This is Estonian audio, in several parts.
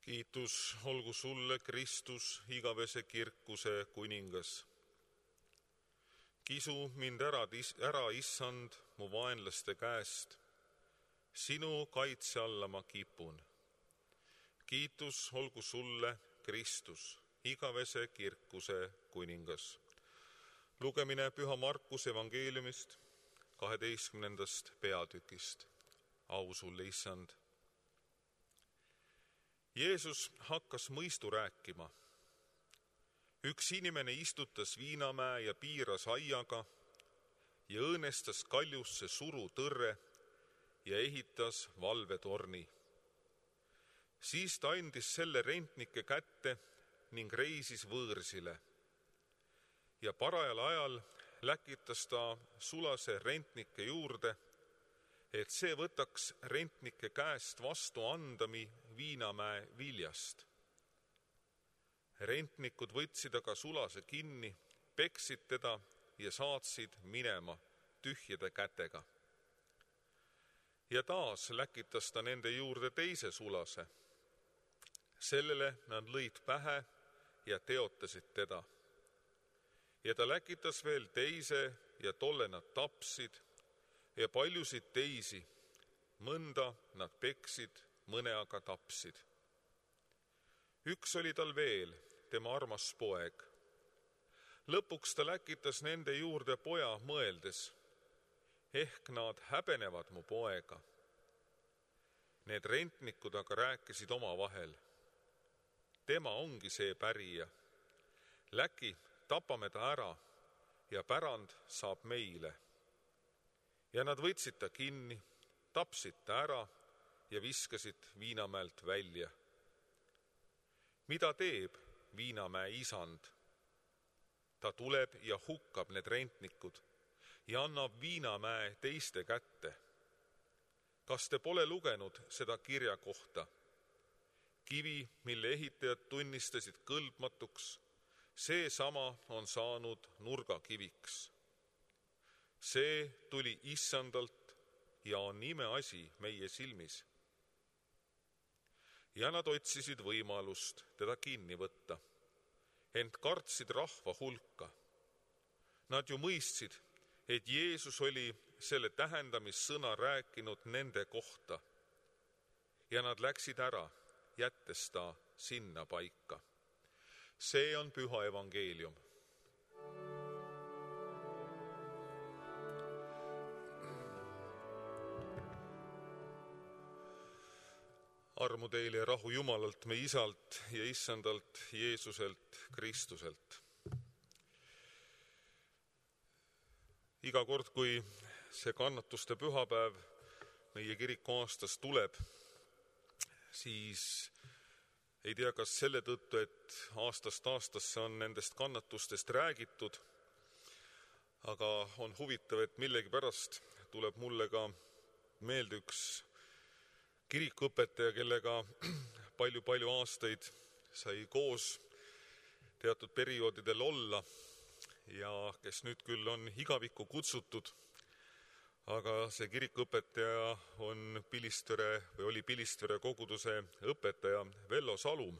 Kiitus olgu sulle, Kristus, igavese kirkuse kuningas. Kisu mind ära, issand, mu vaenlaste käest. Sinu kaitse alla ma kipun. Kiitus olgu sulle, Kristus, igavese kirkuse kuningas. Lugemine Püha Markuse evangeeliumist 12. peatükist. Au sulle, issand. Jeesus hakkas mõistu rääkima. Üks inimene istutas viinamäe ja piiras aiaga ja õõnestas kaljusse suru tõrre ja ehitas valvetorni. Siis ta andis selle rentnike kätte ning reisis võõrsile. Ja parajal ajal läkitas ta sulase rentnike juurde, et see võtaks rentnike käest vastu andami viinamäe viljast. Rentnikud võtsid aga sulase kinni, peksid teda ja saatsid minema tühjade kätega. Ja taas läkitas ta nende juurde teise sulase. Sellele nad lõid pähe ja teotasid teda. Ja ta läkitas veel teise ja tolle nad tapsid ja paljusid teisi. Mõnda nad peksid, mõne aga tapsid. Üks oli tal veel, tema armas poeg. Lõpuks ta läkitas nende juurde poja mõeldes, ehk nad häbenevad mu poega. Need rentnikud aga rääkisid omavahel. Tema ongi see pärija. Läki, tapame ta ära ja pärand saab meile. Ja nad võtsid ta kinni, tapsid ta ära ja viskasid viinamäelt välja. Mida teeb viinamäe isand? Ta tuleb ja hukkab need rentnikud ja annab viinamäe teiste kätte. Kas te pole lugenud seda kirja kohta? Kivi, mille ehitajad tunnistasid kõlbmatuks, see sama on saanud nurgakiviks. See tuli issandalt ja on imeasi meie silmis. Ja nad otsisid võimalust teda kinni võtta, ent kartsid rahva hulka. Nad ju mõistsid, et Jeesus oli selle tähendamissõna rääkinud nende kohta. Ja nad läksid ära, jättes ta sinna paika. See on püha evangeelium. Armu teile ja rahu Jumalalt, me Isalt ja Issandalt Jeesuselt Kristuselt. Iga kord, kui see kannatuste pühapäev meie kiriku aastas tuleb, siis ei tea, kas selle tõttu, et aastast aastasse on nendest kannatustest räägitud, aga on huvitav, et millegipärast tuleb mulle ka meelde üks kirikuõpetaja, kellega palju aastaid sai koos teatud perioodidel olla ja kes nüüd küll on igavikku kutsutud, aga see kirikuõpetaja on oli Pilistvere koguduse õpetaja Vello Salum.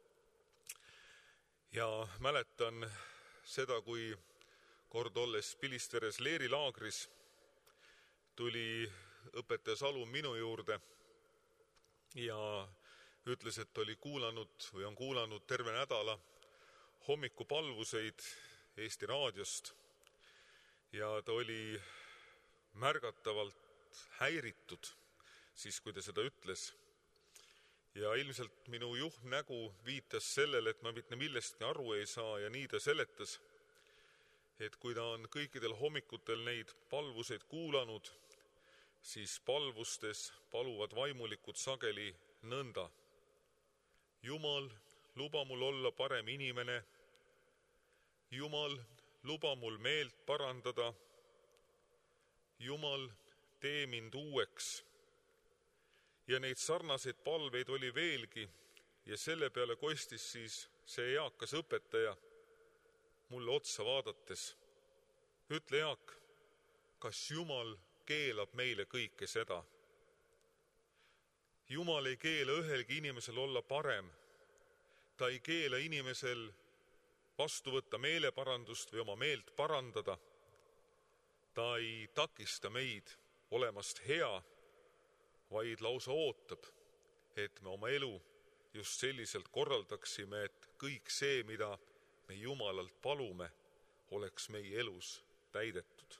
Ja mäletan seda, kui kord olles Pilistveres leerilaagris tuli õpetaja Salum minu juurde ja ütles, et oli kuulanud või on kuulanud terve nädala hommikupalvuseid Eesti raadiost ja ta oli märgatavalt häiritud siis, kui ta seda ütles. Ja ilmselt minu juhtnägu viitas sellele, et ma mitte millestki aru ei saa ja nii ta seletas, et kui ta on kõikidel hommikutel neid palvuseid kuulanud, siis palvustes paluvad vaimulikud sageli nõnda. Jumal, luba mul olla parem inimene. Jumal, luba mul meelt parandada. Jumal, tee mind uueks. Ja neid sarnaseid palveid oli veelgi ja selle peale kostis siis see eakas õpetaja mulle otsa vaadates. Ütle, Jaak, kas Jumal keelab meile kõike seda? Jumal ei keela ühelgi inimesel olla parem. Ta ei keela inimesel vastu võtta meeleparandust või oma meelt parandada. Ta ei takista meid olemast hea, vaid lausa ootab, et me oma elu just selliselt korraldaksime, et kõik see, mida me Jumalalt palume, oleks meie elus täidetud.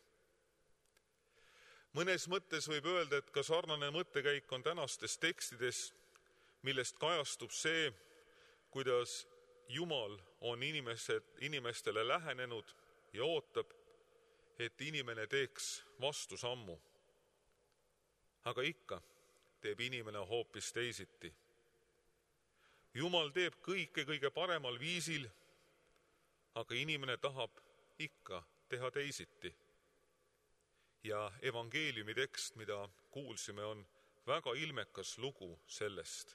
Mõnes mõttes võib öelda, et ka sarnane mõttekäik on tänastes tekstides, millest kajastub see, kuidas Jumal on inimestele lähenenud ja ootab, et inimene teeks vastusammu. Aga ikka teeb inimene hoopis teisiti. Jumal teeb kõike kõige paremal viisil, aga inimene tahab ikka teha teisiti. Ja evangeeliumi tekst, mida kuulsime, on väga ilmekas lugu sellest.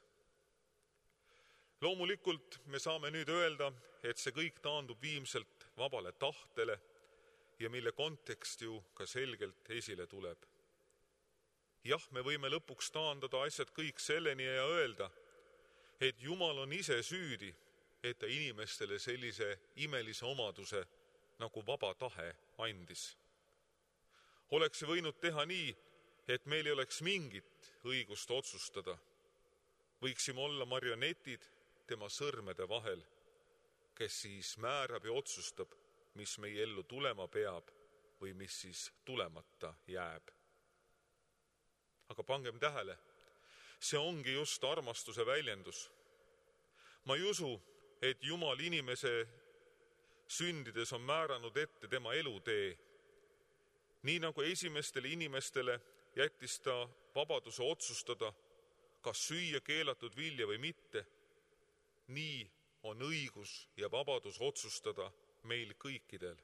Loomulikult me saame nüüd öelda, et see kõik taandub viimselt vabale tahtele ja mille kontekst ju ka selgelt esile tuleb. Jah, me võime lõpuks taandada asjad kõik selleni ja öelda, et Jumal on ise süüdi, et ta inimestele sellise imelise omaduse nagu vaba tahe andis. Oleks võinud teha nii, et meil ei oleks mingit õigust otsustada. Võiksime olla marionetid tema sõrmede vahel, kes siis määrab ja otsustab, mis meie ellu tulema peab või mis siis tulemata jääb. Aga pangem tähele, see ongi just armastuse väljendus. Ma ei usu, et Jumal inimese sündides on määranud ette tema elutee. Nii nagu esimestele inimestele jättis ta vabaduse otsustada, kas süüa keelatud vilja või mitte, nii on õigus ja vabadus otsustada meil kõikidel.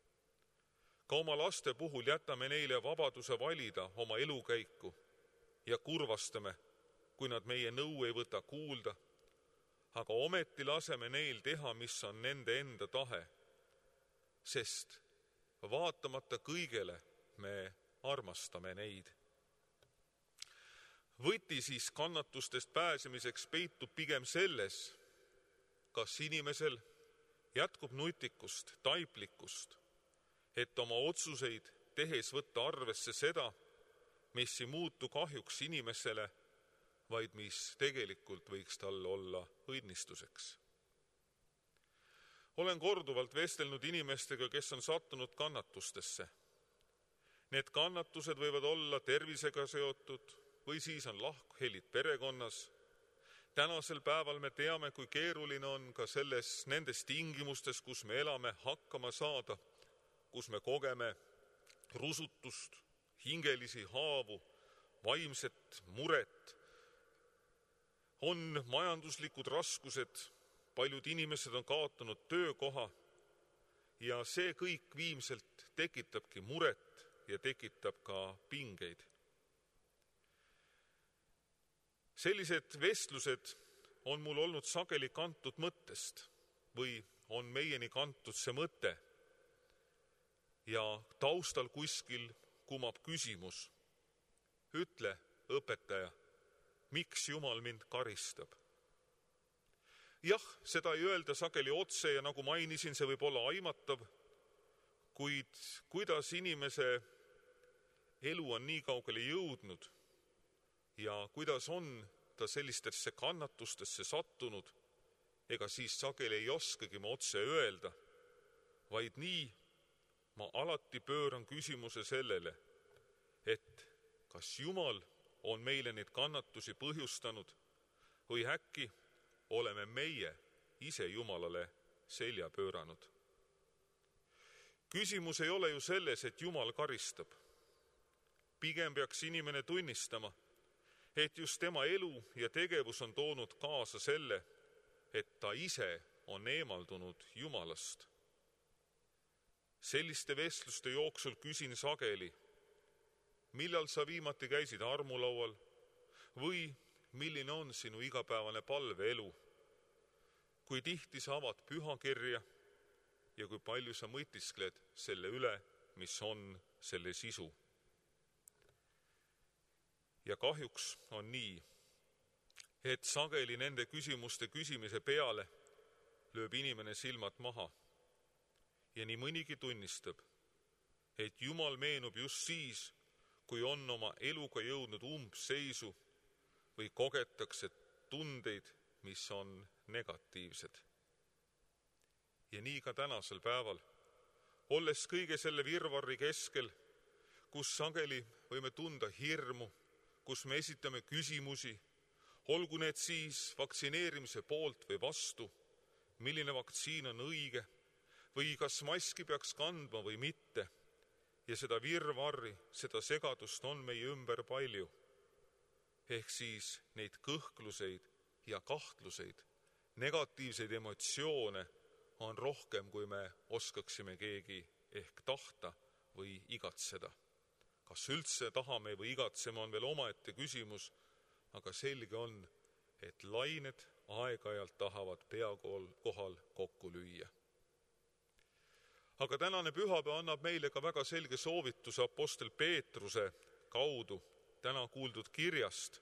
Ka oma laste puhul jätame neile vabaduse valida oma elukäiku ja kurvastame, kui nad meie nõu ei võta kuulda, aga ometi laseme neil teha, mis on nende enda tahe, sest vaatamata kõigele me armastame neid. Võti siis kannatustest pääsemiseks peitub pigem selles, kas inimesel jätkub nutikust, taiplikkust, et oma otsuseid tehes võtta arvesse seda, mis ei muutu kahjuks inimesele, vaid mis tegelikult võiks talle olla õnnistuseks. Olen korduvalt vestelnud inimestega, kes on sattunud kannatustesse. Need kannatused võivad olla tervisega seotud või siis on lahkhelid perekonnas. Tänasel päeval me teame, kui keeruline on ka nendes tingimustes, kus me elame, hakkama saada, kus me kogeme rusutust, hingelisi haavu, vaimset muret. On majanduslikud raskused, paljud inimesed on kaotanud töökoha ja see kõik viimselt tekitabki muret ja tekitab ka pingeid. Sellised vestlused on mul olnud sageli kantud mõttest või on meieni kantud see mõte ja taustal kuskil kumab küsimus. Ütle, õpetaja, miks Jumal mind karistab? Jah, seda ei öelda sageli otse ja nagu mainisin, see võib olla aimatav, kuid kuidas inimese elu on nii kaugele jõudnud ja kuidas on ta sellistesse kannatustesse sattunud, ega siis sageli ei oskagi ma otse öelda, vaid nii ma alati pööran küsimuse sellele, et kas Jumal on meile neid kannatusi põhjustanud või äkki oleme meie ise Jumalale selja pööranud. Küsimus ei ole ju selles, et Jumal karistab. Pigem peaks inimene tunnistama, et just tema elu ja tegevus on toonud kaasa selle, et ta ise on eemaldunud Jumalast. Selliste vestluste jooksul küsin sageli, millal sa viimati käisid armulaual või milline on sinu igapäevane palveelu, kui tihti sa avad pühakirja ja kui palju sa mõtiskled selle üle, mis on selle sisu. Ja kahjuks on nii, et sageli nende küsimuste küsimise peale lööb inimene silmad maha ja nii mõnigi tunnistab, et Jumal meenub just siis, kui on oma eluga jõudnud umbseisu või kogetakse tundeid, mis on negatiivsed. Ja nii ka tänasel päeval, olles kõige selle virvarri keskel, kus sageli võime tunda hirmu, kus me esitame küsimusi, olgu need siis vaktsineerimise poolt või vastu, milline vaktsiin on õige või kas maski peaks kandma või mitte. Ja seda virvarri, seda segadust on meie ümber palju. Ehk siis neid kõhkluseid ja kahtluseid, negatiivseid emotsioone on rohkem, kui me oskaksime keegi ehk tahta või igatseda. Kas üldse tahame või igatseme on veel omaette küsimus, aga selge on, et lained aeg-ajalt tahavad pea kohal kokku lüüa. Aga tänane pühapäev annab meile ka väga selge soovituse apostel Peetruse kaudu täna kuuldud kirjast.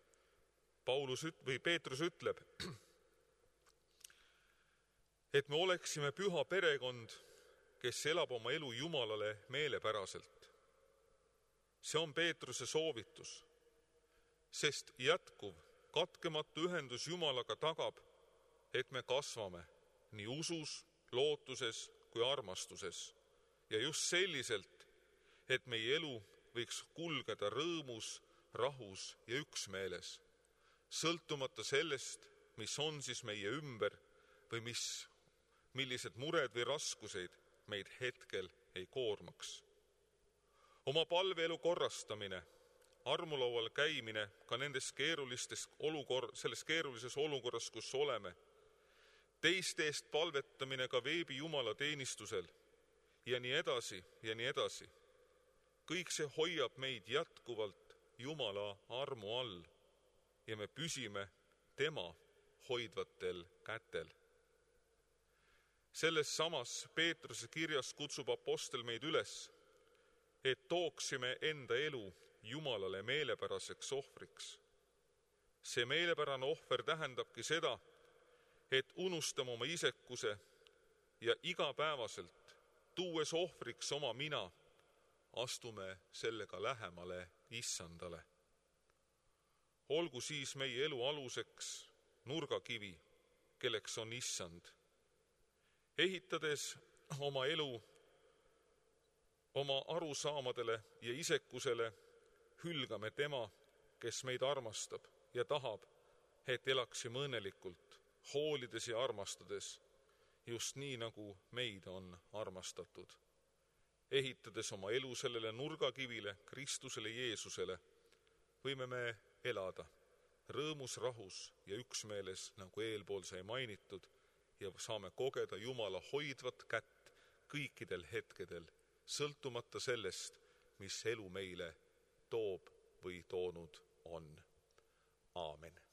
Peetrus ütleb, et me oleksime püha perekond, kes elab oma elu Jumalale meelepäraselt. See on Peetruse soovitus, sest jätkuv, katkematu ühendus Jumalaga tagab, et me kasvame nii usus, lootuses kui armastuses ja just selliselt, et meie elu võiks kulgeda rõõmus, rahus ja üksmeeles, sõltumata sellest, mis on siis meie ümber või millised mured või raskuseid meid hetkel ei koormaks. Oma palveelu korrastamine, armulaual käimine ka nendes selles keerulises olukorras, kus oleme, teiste eest palvetamine ka veebi Jumala teenistusel ja nii edasi ja nii edasi. Kõik see hoiab meid jätkuvalt Jumala armu all ja me püsime tema hoidvatel kätel. Selles samas Peetruse kirjas kutsub apostel meid üles, et tooksime enda elu Jumalale meelepäraseks ohvriks. See meelepärane ohver tähendabki seda, et unustame oma isekuse ja igapäevaselt, tuues ohvriks oma mina, astume sellega lähemale Issandale. Olgu siis meie elu aluseks nurgakivi, kelleks on Issand. Ehitades oma elu oma arusaamadele ja isekusele, hülgame tema, kes meid armastab ja tahab, et elaksime õnnelikult, hoolides ja armastades, just nii, nagu meid on armastatud. Ehitades oma elu sellele nurgakivile, Kristusele Jeesusele, võime me elada rõõmus, rahus ja üksmeeles, nagu eelpool sai mainitud, ja saame kogeda Jumala hoidvat kätt kõikidel hetkedel, sõltumata sellest, mis elu meile toob või toonud on. Aamen.